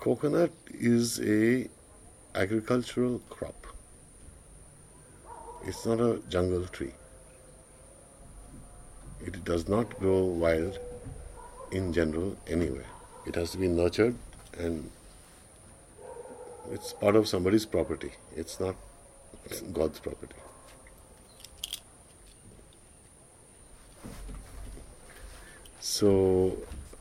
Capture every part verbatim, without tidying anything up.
coconut is a agricultural crop. It's not a jungle tree. It does not grow wild in general anywhere. It has to be nurtured, and it's part of somebody's property. It's not God's property. So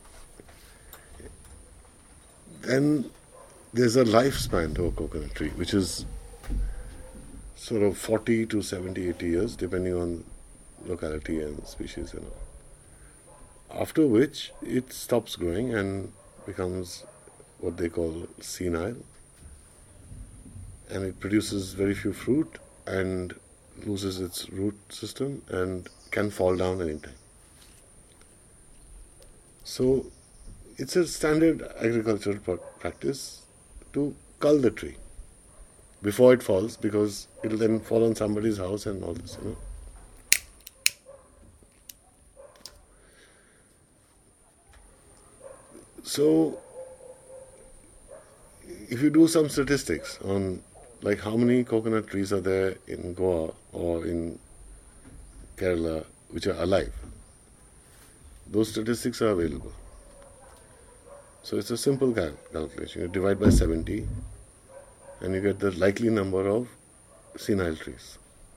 then there's a lifespan to a coconut tree, which is sort of forty to seventy, eighty years, depending on locality and species and all. After which it stops growing and becomes what they call senile, and it produces very few fruit and loses its root system and can fall down anytime. So it's a standard agricultural practice to cull the tree before it falls, because it'll then fall on somebody's house and all this, you know. So if you do some statistics on like how many coconut trees are there in Goa or in Kerala which are alive, those statistics are available. So it's a simple cal- calculation. You divide by seventy and you get the likely number of senile trees.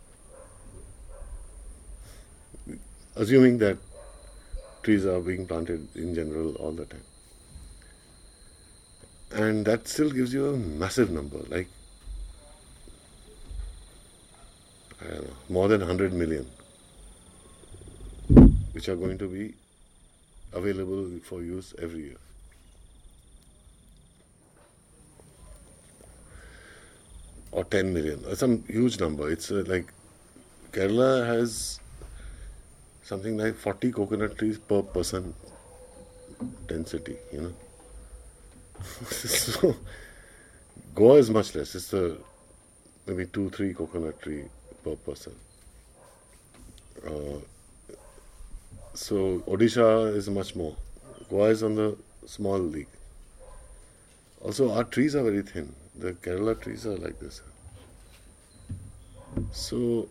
Assuming that trees are being planted in general all the time. And that still gives you a massive number, like I don't know, more than one hundred million, which are going to be available for use every year. Or ten million, or some huge number. It's uh, like Kerala has something like forty coconut trees per person density, you know. So Goa is much less. It's uh, maybe two, three coconut tree per person. Uh, so Odisha is much more. Goa is on the small league. Also, our trees are very thin. The Kerala trees are like this. So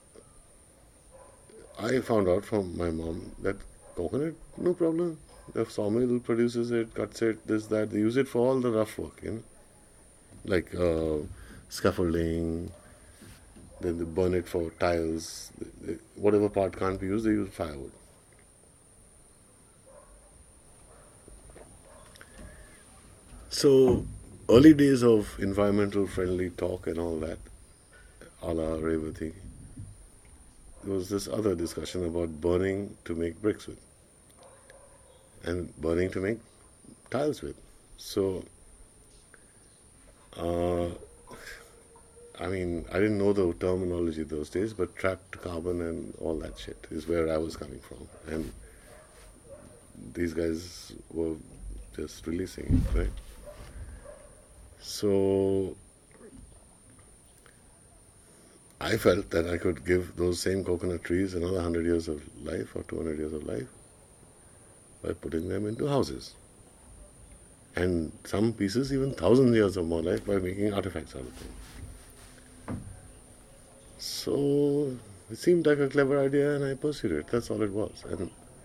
I found out from my mom that coconut, no problem. The sawmill produces it, cuts it, this, that. They use it for all the rough work, you know, like uh, scaffolding. Then they burn it for tiles. They, they, whatever part can't be used, they use firewood. So early days of environmental friendly talk and all that, a la Revati, there was this other discussion about burning to make bricks with and burning to make tiles with. So, uh, I mean, I didn't know the terminology those days, but trapped carbon and all that shit is where I was coming from. And these guys were just releasing it, right? So I felt that I could give those same coconut trees another one hundred years of life or two hundred years of life by putting them into houses. And some pieces even one thousand years or more life by making artifacts out of them. So it seemed like a clever idea and I pursued it. That's all it was. And